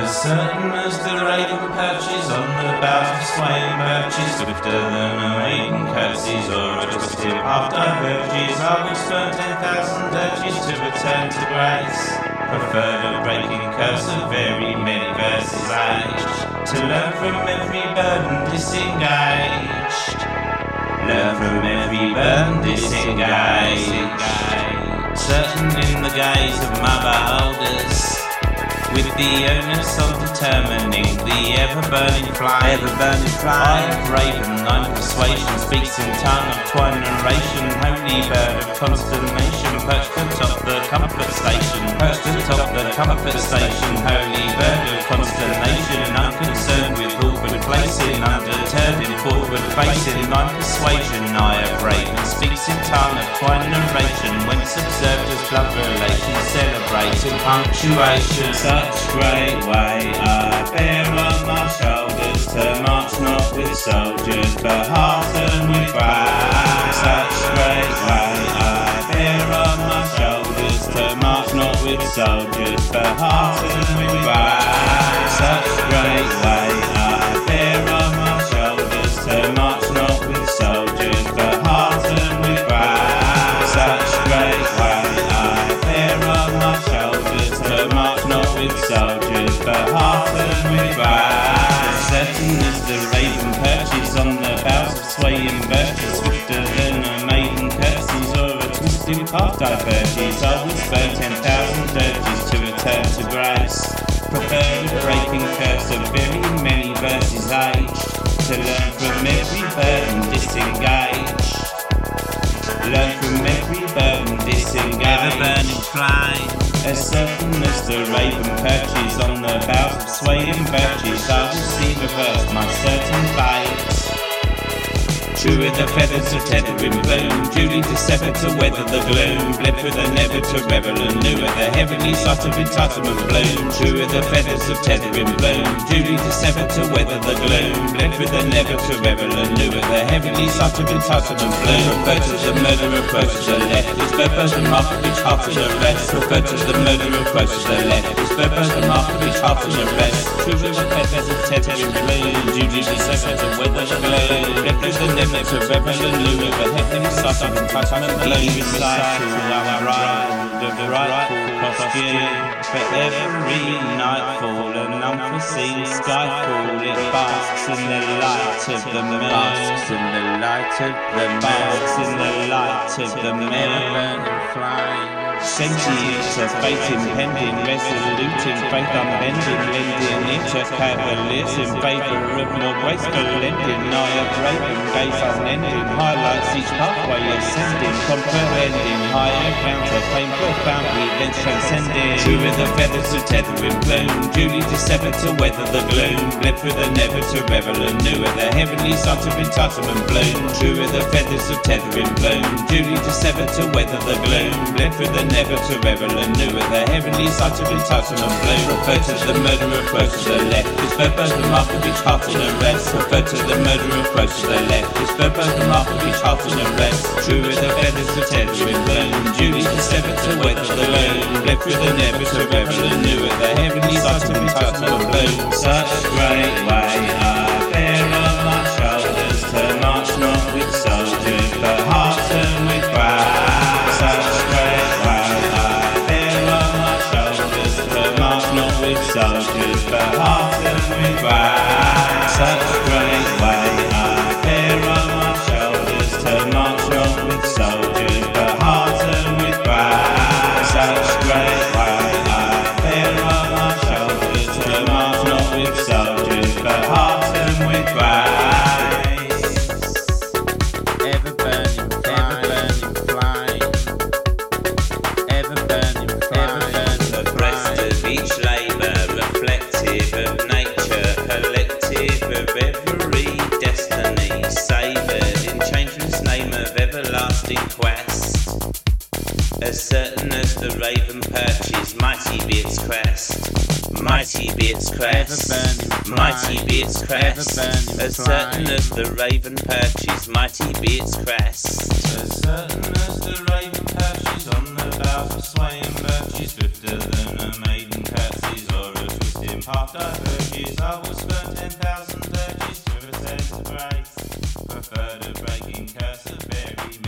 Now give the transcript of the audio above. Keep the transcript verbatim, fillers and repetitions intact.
As certain as the raven perches on the boughs of swaying birches, swifter than a maiden curtsies or a twisted half diverges, I would spurn ten thousand urges to return to grace. Prefer the breaking curse of very many verses aged, to learn from every burden disengaged. Learn from every burden disengaged. Certain in the gaze of my beholders, with the onus of determining the ever-burning flame. Ever-burning flame. I have raven, thine persuasion speaks in tongue of twine narration. Holy bird of consternation, perched atop the comfort station. Perched atop the comfort station. Holy bird of consternation, unconcerned with awkward placing, undeterred in forward facing. Thine persuasion, I have raven, speaks in tongue of twine narration. Whence observed as blood relation, celebrating punctuation. Such great weight I bear on my shoulders, to march not with soldiers, but hearten with brass. Such great weight I bear on my shoulders, to march not with soldiers, but hearten with brass. Such great weight I bear on my shoulders, to march not with soldiers, but hearten with brass. Such great weight I bear on my shoulders, to march not with soldiers, but hearten with brass. Certain as the raven perches on the boughs of swaying birches, swifter than a maiden curtsies or a twisted path diverges, I would spurn ten thousand urges to return to grace. Prefer the breaking curse of very many verses aged, to learn from every burden disengage. Learn from every burden disengage. Ever-burning flame. As certain as the raven perches on the boughs of swaying birches, I will see reverse my certain fate. True are the feathers of tethering bloom, duly to sever to weather the gloom, bled for the never to revel and new at the heavenly sight of entitlement bloom. True are the feathers of tethering bloom, duly to sever to weather the gloom, bled for the never to revel and new at the heavenly sight of entitlement bloom. Refer to the murder approach to the left, it's purpose the mark of each heart to the rest. Refer to the murder approach to the left, it's purpose the mark of each heart to the rest. True are the feathers of tethering bloom, duly to sever to weather the gloom, bled for the never to revel and new at the heavenly sight of entitlement bloom. Recite to our bride the rightful costume, for every nightfall and unforeseen skyfall, it basks in the light of the moon. Basks in the light of the moon. Basks in the light of the moon. Sentience of fate impending, resolute in faith unbending, lending it to cavaliers in favour of more graceful lending. Eye of raven, gaze unending, highlights each pathway ascending, comprehending higher grounds of fame profoundly, then transcending. True are the feathers of tethering bloom, duly to sever to weather the gloom, bled for the never to revel and new at the heavenly sight of entitlement bloom. True are the feathers of tethering bloom, duly to sever to weather the gloom, bled for the never to revel and new at the heavenly sight of entitlement bloom. Refer to the murder approach to the left, it's purpose the mark of each heart and the rest. Refer to the murder approach to the left, it's purpose the mark of each heart and the rest. True are the feathers of tethering bloom, duly to sever to weather the gloom, bled for the never to revel and new at the heavenly sight of entitlement bloom. Such great weight I bear on my shoulders, to march not with soldiers, but hearten with brass. Such great weight I bear on my shoulders, to march not with soldiers, but hearten with brass. Such great weight I bear on my shoulders, to march not with soldiers, but hearten with brass. Such great weight I bear on my shoulders, to march not with soldiers, but hearten with brass. Ever burning flame, ever burning flame, the breast of each labour, reflective of nature, collective of every destiny, savoured in changeless name of everlasting quest. As certain as the raven perches, mighty be its crest, mighty be its crest, mighty be its crest. As certain as the raven perches, mighty be its crest. As certain as the raven perches on the boughs of swaying birches, swifter than a maiden curtsies or a twisting half diverges. I will spurn ten thousand urges to a set of grace. Prefer to breaking curse of very